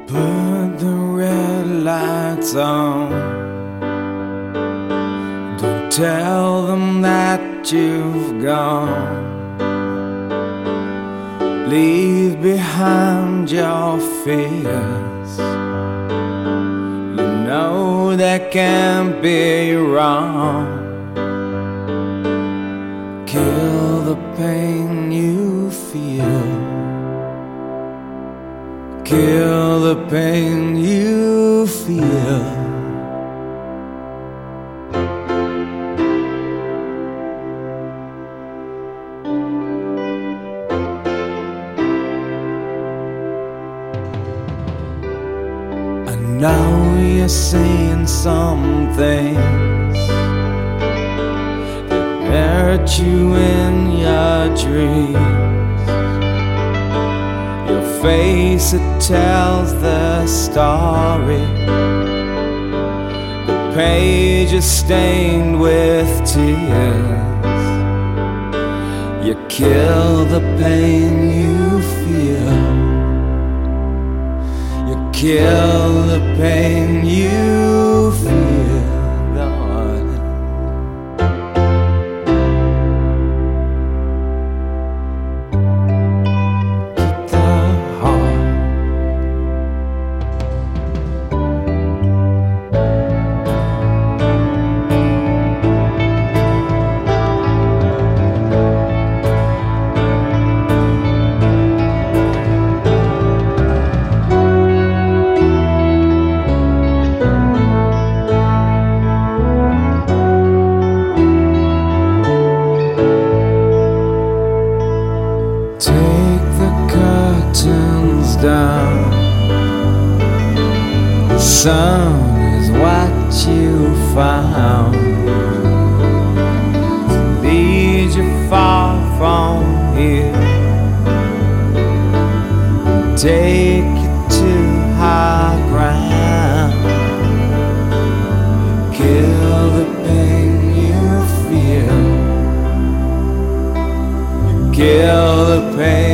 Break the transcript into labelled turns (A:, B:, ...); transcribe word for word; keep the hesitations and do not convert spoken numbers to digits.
A: Put the red lights on. Don't tell them that you've gone. Leave behind your fears. You know that can't be wrong. Kill the pain you feel. Kill the pain you feel. I know you're seeing some things that hurt you in your dreams. Your face, it tells the story. The page is stained with tears. You kill the pain you feel. You kill the pain you feel, darling. Take the curtains down. The sun is what you found. Lead you far from here. Take you to high ground. Kill the pain you feel. Kill the pain